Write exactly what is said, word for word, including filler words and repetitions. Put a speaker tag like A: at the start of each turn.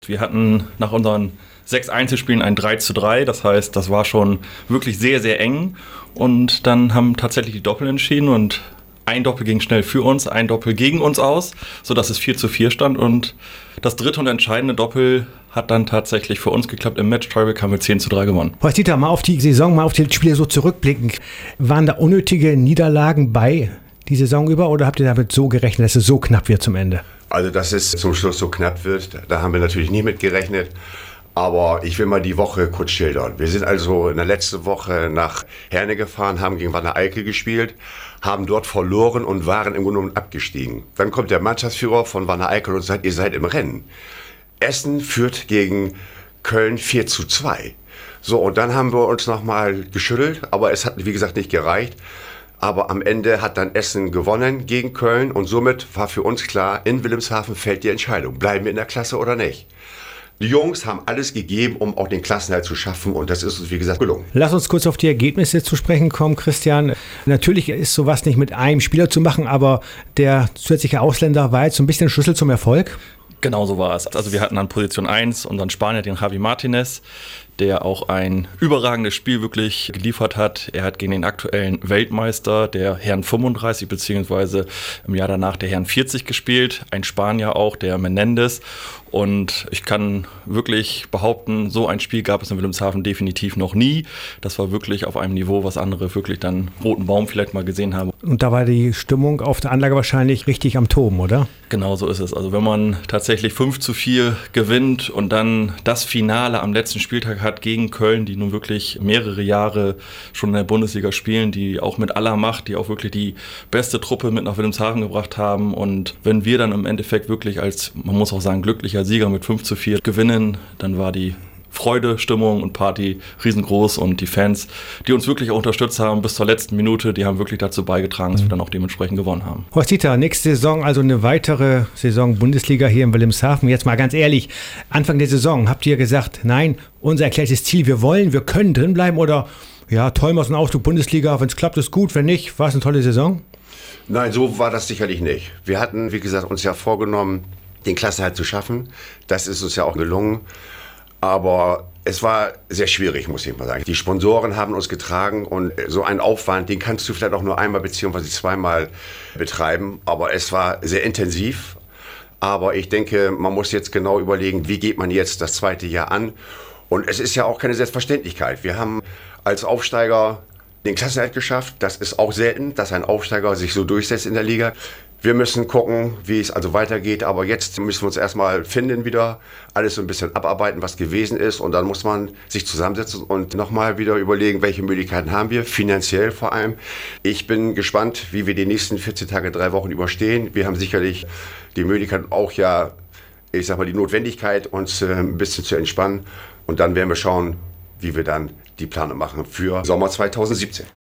A: Wir hatten nach unseren sechs Einzelspielen ein drei zu drei, das heißt, das war schon wirklich sehr, sehr eng. Und dann haben tatsächlich die Doppel entschieden und ein Doppel ging schnell für uns, ein Doppel gegen uns aus, sodass es vier zu vier stand. Und das dritte und entscheidende Doppel hat dann tatsächlich für uns geklappt. Im Match-Tiebreak haben wir zehn zu drei gewonnen.
B: Horst Dieter, mal auf die Saison, mal auf die Spiele so zurückblicken. Waren da unnötige Niederlagen bei die Saison über oder habt ihr damit so gerechnet, dass es so knapp wird zum Ende?
C: Also, dass es zum Schluss so knapp wird, da haben wir natürlich nie mit gerechnet. Aber ich will mal die Woche kurz schildern. Wir sind also in der letzten Woche nach Herne gefahren, haben gegen Wanne-Eickel gespielt, haben dort verloren und waren im Grunde genommen abgestiegen. Dann kommt der Mannschaftsführer von Wanne-Eickel und sagt, ihr seid im Rennen. Essen führt gegen Köln vier zu zwei. So, und dann haben wir uns nochmal geschüttelt, aber es hat, wie gesagt, nicht gereicht. Aber am Ende hat dann Essen gewonnen gegen Köln und somit war für uns klar, in Wilhelmshaven fällt die Entscheidung, bleiben wir in der Klasse oder nicht. Die Jungs haben alles gegeben, um auch den Klassenerhalt zu schaffen und das ist uns, wie gesagt, gelungen.
B: Lass uns kurz auf die Ergebnisse zu sprechen kommen, Christian. Natürlich ist sowas nicht mit einem Spieler zu machen, aber der zusätzliche Ausländer war jetzt so ein bisschen Schlüssel zum Erfolg.
A: Genau so war es. Also wir hatten an Position eins unseren Spanier, den Javi Martinez, der auch ein überragendes Spiel wirklich geliefert hat. Er hat gegen den aktuellen Weltmeister der Herren fünfunddreißig beziehungsweise im Jahr danach der Herren vierzig gespielt. Ein Spanier auch, der Menendez. Und ich kann wirklich behaupten, so ein Spiel gab es in Wilhelmshaven definitiv noch nie. Das war wirklich auf einem Niveau, was andere wirklich dann Roten Baum vielleicht mal gesehen haben.
B: Und da war die Stimmung auf der Anlage wahrscheinlich richtig am Toben, oder?
A: Genau so ist es. Also wenn man tatsächlich fünf zu vier gewinnt und dann das Finale am letzten Spieltag hat gegen Köln, die nun wirklich mehrere Jahre schon in der Bundesliga spielen, die auch mit aller Macht, die auch wirklich die beste Truppe mit nach Wilhelmshaven gebracht haben. Und wenn wir dann im Endeffekt wirklich als, man muss auch sagen, glücklicher Sieger mit fünf zu vier gewinnen, dann war die Freude, Stimmung und Party riesengroß und die Fans, die uns wirklich auch unterstützt haben bis zur letzten Minute, die haben wirklich dazu beigetragen, dass wir dann auch dementsprechend gewonnen haben.
B: Horst Dieter, nächste Saison, also eine weitere Saison Bundesliga hier in Wilhelmshaven. Jetzt mal ganz ehrlich, Anfang der Saison habt ihr gesagt, nein, unser erklärtes Ziel, wir wollen, wir können drin bleiben oder ja, träumen aus dem Ausflug Bundesliga, wenn es klappt, ist gut, wenn nicht, war es eine tolle Saison?
C: Nein, so war das sicherlich nicht. Wir hatten, wie gesagt, uns ja vorgenommen, den Klassenerhalt zu schaffen. Das ist uns ja auch gelungen. Aber es war sehr schwierig, muss ich mal sagen. Die Sponsoren haben uns getragen und so einen Aufwand, den kannst du vielleicht auch nur einmal beziehungsweise zweimal betreiben. Aber es war sehr intensiv. Aber ich denke, man muss jetzt genau überlegen, wie geht man jetzt das zweite Jahr an. Und es ist ja auch keine Selbstverständlichkeit. Wir haben als Aufsteiger den Klassenerhalt geschafft. Das ist auch selten, dass ein Aufsteiger sich so durchsetzt in der Liga. Wir müssen gucken, wie es also weitergeht, aber jetzt müssen wir uns erstmal finden wieder, alles so ein bisschen abarbeiten, was gewesen ist und dann muss man sich zusammensetzen und nochmal wieder überlegen, welche Möglichkeiten haben wir, finanziell vor allem. Ich bin gespannt, wie wir die nächsten vierzehn Tage, drei Wochen überstehen. Wir haben sicherlich die Möglichkeit auch ja, ich sag mal, die Notwendigkeit, uns äh, ein bisschen zu entspannen und dann werden wir schauen, wie wir dann die Planung machen für Sommer zweitausendsiebzehn.